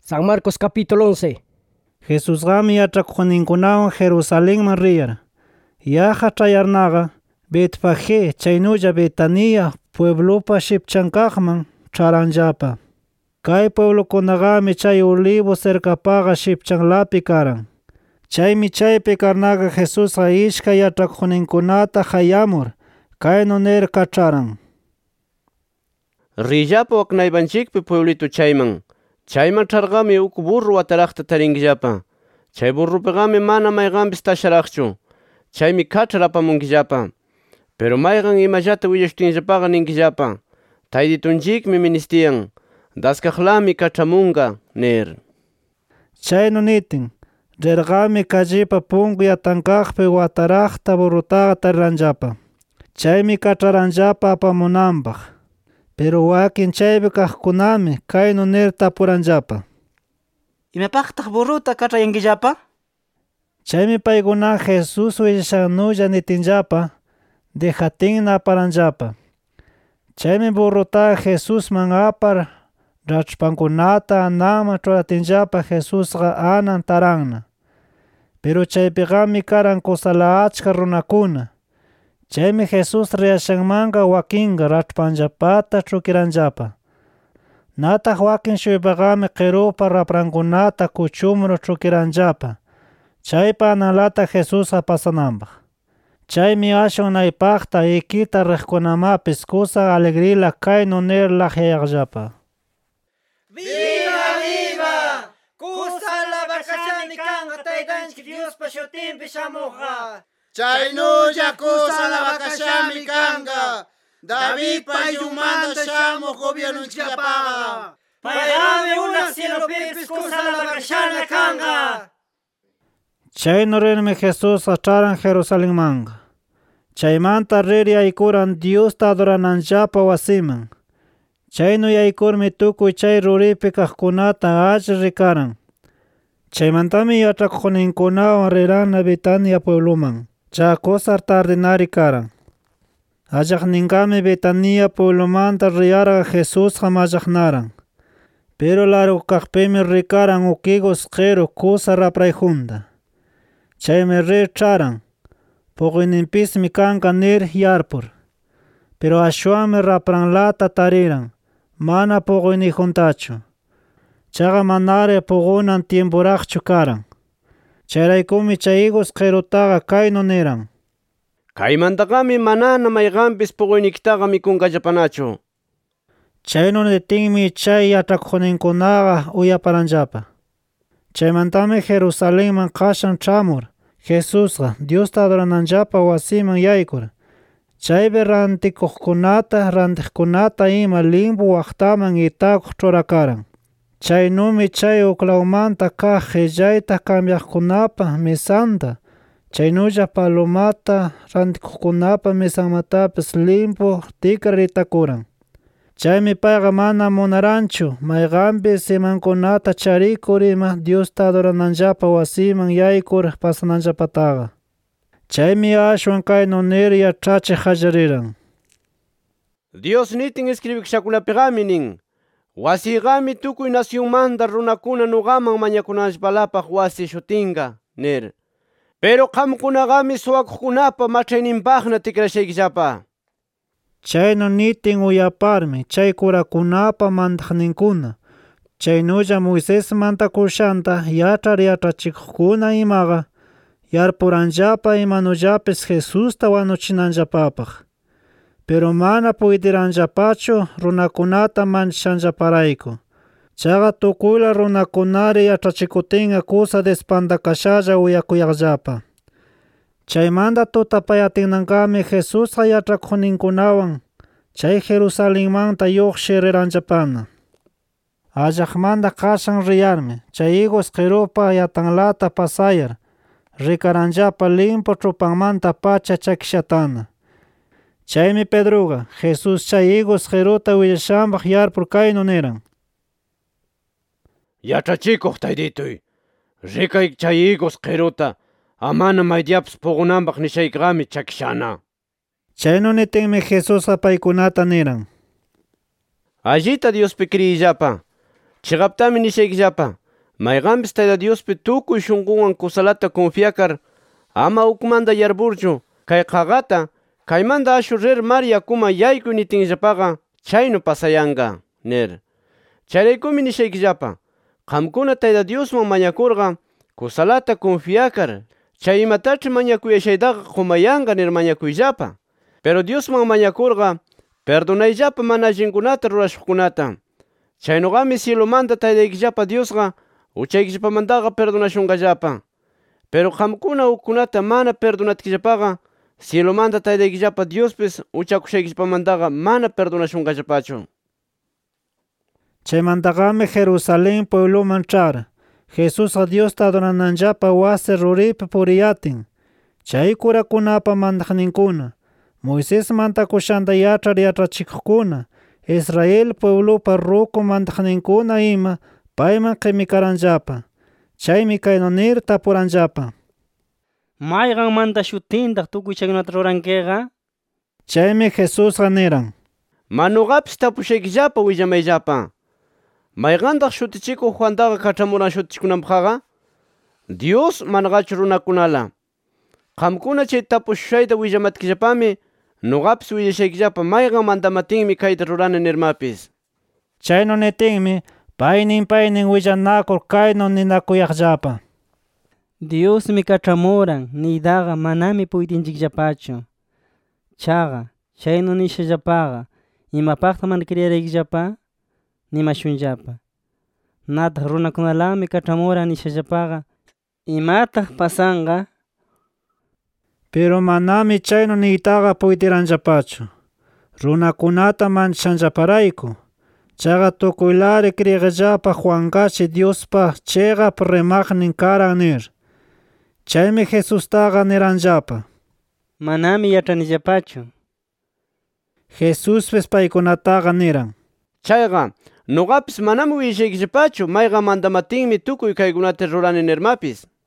San Marcos capítulo 11. Jesús gami yatrakuqninkunawan Jerusalenman riyar. Yaqa chayarnaqa Betfagé chaynulla Betania pueblopa shipchankaqman ch'aranllapa. Kay pueblokunaqami chay Olivo cercapaqa shipchanlapi karan. Chaymi chaypi karnaqa Jesusqa ishkay yatrakuqninkunata hayamur kaynu nir kach'aran: Riyllapa waknaybanchikpi pueblito chayman. Chayman ch'arqami uk burru wataraqta tarinkillapa. Chay burrupiqami mana mayqanpis tasharaqchu. Chaymi kach'ar apamunkillapa. Pero mayqan imallata willashtinllapaqa ninkillapa: Tayditunchikmi ministiyan, daskaqlami kach'amunqa nir. Chaynu nitin, rirqami callipa punku yatankaqpi wataraqta burrutaqa tariranllapa. Chaymi kach'aranllapa apamunanpaq. Pero wakin chaypi kaqkunami kaynu nir tapuranllapa: ¿Imapaqtaq burruta kach'ayankillapa? Chaymi paykuna Jesus willashannulla nitinllapa, dejatinna aparanllapa. Chaymi burrutaqa Jesusman apar rach'pankunata ananman ch'uratinllapa Jesusqa anan taranna. Pero chaypiqami karan kusala achka runakuna. Chaymi Jesus riyashanmanqa wakinqa rach'panllapata ch'ukiranllapa. Nataq wakin shuypaqami qirupa raprankunata kuchumru ch'ukiranllapa, chaypa analata Jesusqa pasananpaq. Chaymi ashwan naypaqta ikita riqkunamapis kusa alegrila kaynu nir laqyayaqllapa: ¡Viva, viva! ¡Kusala vakashami kanqa Taytanchik Diospa shutinpi shamuqqa! Chaynulla kusala vakashami kanqa David paylumanta shamuq gobernunchikllapaqa. Payrami unaq cielopipis kusala vakashana kanqa. Chaynu rirmi Jesusqa ch'aran Jerusalenmanqa. Chaymanta rir yaykuran Diosta adorananllapa wasiman. Chaynu yaykurmi tukuy chay ruripi kaqkunata alli rikaran. Chaymantami yatrakuqninkunawan rirana Betania puebloman. Chakusar tardinari karan. Allaqninkami Betania pueblomanta riyarqa Jesusqa mallaqnaran. Pero largo kaqpimi rikaran uk higos q'iru kusa raprayjunta. Chaymi rir ch'aran, puquyninpismi kanqa nir yarpur. Pero ashwanmi rapranlata tariran, mana puquyniyjuntachu. Chaqa manari puqunan tiempuraqchu karan. Chayraykumi chay higos q'irutaqa kaynu niran: Kaymantaqami manana mayqanpis puquyniykitaqa mikunqallapanachu. Chaynu nitinmi chay yatrakuqninkunaqa uyaparanllapa. Chaymantami Jerusalenman qashan ch'amur, Jesusqa Diosta adorananllapa wasiman yaykur. Chaypi rantiqkunata ima limpu waqtaman itakuq ch'urakaran. Chaynumi chay uklawmanta kaq qillayta kambyaqkunapa mesanta, chaynulla palumata rantikuqkunapa mesanmatapis limpu tikrar itakuran. Chaymi payqa mana munaranchu mayqanpis imankunata charikur ima Diosta adorananllapa wasiman yaykur pasananllapataqa. Chaymi ashwan kaynu nir yach'achiq qallariran: Dios nitin escribiqshakunapiqami nin: Wasiyqami tukuy nacionmanta runakuna nuqaman mañakunanllapalapaq wasi shutinqa nir. Pero qamkunaqami suwakuqkunapa mach'ayninpaqna tikrashaykillapa. Chaynu nitin uyaparmi chay kurakunapa mantaqninkuna, chaynulla Moisés mantakushanta yach'ar yach'achikuqkuna imaqa yarpuranllapa imanullapis Jesusta wanuchinanllapapaq. Pero mana puytiranllapachu runakunata manchishanllaparayku. Chaqa tukuyla runakunari yach'achikutinqa kusa despantakashalla uyakuyaqllapa. Chaymanta tutapayatinnanqami Jesusqa yatrakuqninkunawan chay Jerusalenmanta lluqshi riranllapana. Allaqmanta qashan riyarmi chay higos q'irupa yatanlata pasayar rikaranllapa limpu ch'upanmanta pacha chakishatana. Chaymi Pedroqa Jesus chay higos q'iruta willashanpaq yarpur kaynu niran: Yach'achikuq Taydituy, rikay chay higos q'iruta, amana maydiyapis puqunanpaq nishaykiqami chakishana. Chaynu nitinmi Jesusqa paykunata niran: Allita Diospi kriyillapa. Chiqaptami nishaykillapa, mayqanpis Tayta Diospi tukuy shunqunwan kusalata confiakar, ama ukmanta yarpurchu, kay qaqata kaymanta ashu rir mar yakuma yaykuy nitinllapaqa chaynu pasayanqa nir. Chayraykumi nishaykillapa, qamkuna Tayta Diosman mañakurqa kusalata confiakar, chay imatach'i mañakuyashaytaqa qumayanqa nir mañakuyllapa. Pero Diosman mañakurqa perdonayllapa mana allinkunata rurashuqkunata. Chaynogami cielomanta Taytaykillapa Diosqa uchaykillapamantaqa perdonashunqallapa. Pero qamkuna ukkunata mana perdonatkillapaqa cielomanta Taytaykillapa Diospis uchakushaykillapamantaqa mana perdonashunqallapachu. Chaymantaqami Jerusalén puebloman ch'ar, Jesusqa Diosta adorananllapa wasi ruripi puriyatin. Chay kurakunapa mandaqninkuna, Moisés mantakushanta yach'ar yach'achikuqkuna, Israel pueblopa ruku mandaqninkuna ima payman qimikaranllapa. Chaymi kaynu nir tapuranllapa: ¿Mayqanmanta shutintaq tukuy chaykunata rurankiqa? Chaymi Jesusqa niran: Manugapis tapushaykillapa willamayllapa. ¿Mayqantaq shutichikuq Juantaqa kach'amuran shutichikunanpaqqa? Dios manaqachu runakunala. Qamkuna chay tapushayta willamatkillapami nuqapis willashaykillapa mayqan mandamatinmi kayta rurani nirmapis. Chaynu nitinmi paynin willanakur kaynu ninakuyaqllapa: Diosmi kach'amuran niytaqa manami puytinchikllapachu. Chaqa chaynu nishallapaqa imapaqta mana kriyaraykillapa nimashunllapa. Nataq runakunalami kach'amuran nishallapaqa imataq pasanqa. Pero manami chaynu niytaqa puytiranllapachu, runakunata manchanllaparayku. Chaqa tukuylari kriyaqllapa Juanqachi Diospa chiqap rimaqnin karan nir. Chaymi Jesustaqa niranllapa: Manami yach'anillapachu. Jesuspis paykunataqa niran: Chayqa nuqapis manami willashaykillapachu mayqan mandamatinmi tukuy kaykunata rurani nirmapis.